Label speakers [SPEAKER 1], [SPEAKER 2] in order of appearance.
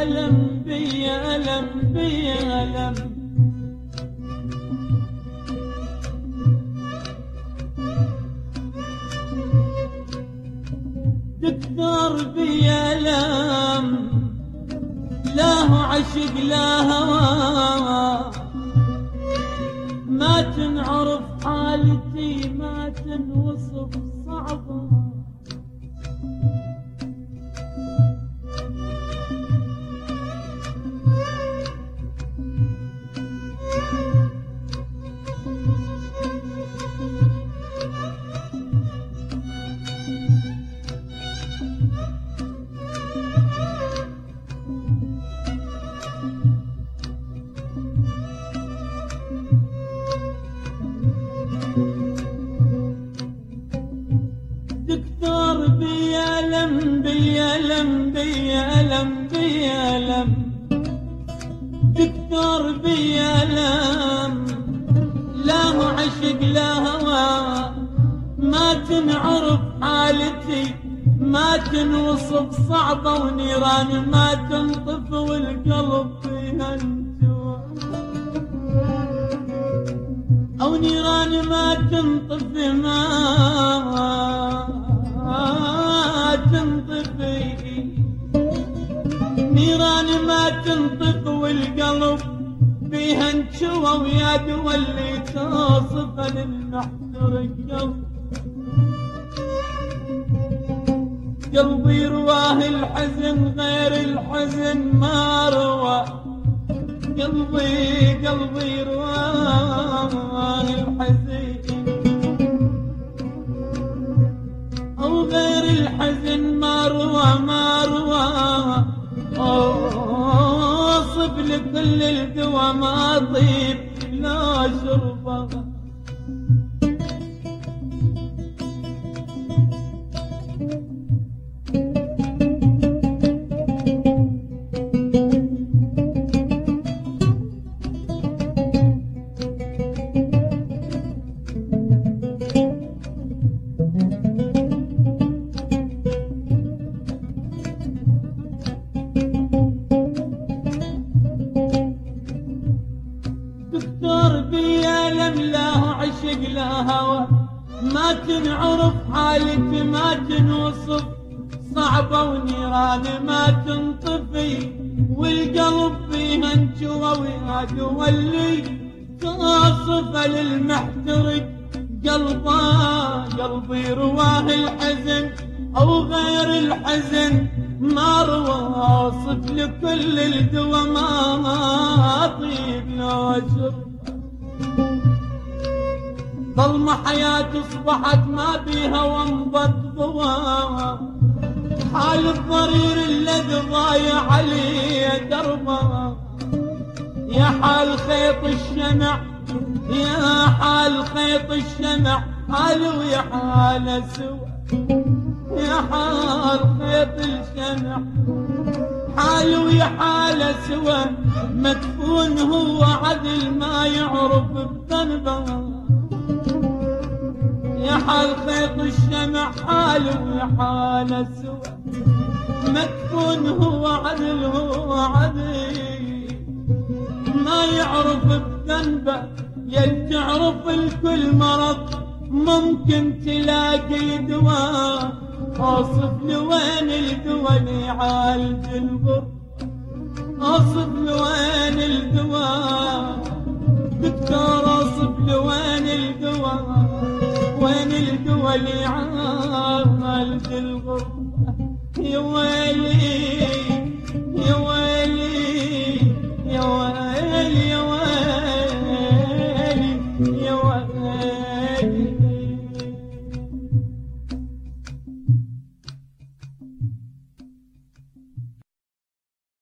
[SPEAKER 1] ألم بي ألم بي ألم دكتور بي ألم لا هو عشق لا هوى ما تنعرف حالتي ما تنوصف صعبة دكتور بي ألم بي ألم بي ألم بي ألم دكتور بي ألم لا هو عشق لا هوى ما تنعرف حالتي ما تنوصف صعبة ونيران ما تنطف والقلب فيها انجوى أو نيران ما تنطفي ما تنطفي نيران ما تنطف والقلب فيها انجوى ويا دولي توصف للمحتر القلب قلبي رواه الحزن غير الحزن ما روى قلبي رواه الحزن أو غير الحزن ما روى أوصف لكل الدوا ما طيب لا شربه دكتور بي ألم لا عشق لا هوى ما تنعرف حالتي ما تنوصف صعبة ونيران ما تنطفي والقلب فيها انجوى ويا دولي توصف للمحترق قلبي رواه الحزن أو غير الحزن ما رواصف لكل الدوا ما طيب لا شرب ظلمة حياتي اصبحت ما بيها وانضت ضواها حال الضرير الذي ضايع علي دربها يا حال خيط الشمع يا حال خيط الشمع حال ويا حال سوى يا حال خيط الشمع حال ويا حال سوى مدفون هو عدل ما يعرف بذنبه يا حال خيط الشمع حال ويا حال سوى مدفون هو عدل ما يعرف بذنبه يل تعرف الكل مرض ممكن تلاقي دواء اوصف لوين الدواء اللي يعالج البر اوصف لوين الدواء دكتور اوصف لوين الدواء وين الدواء اللي يعالج الغربة يا ويلي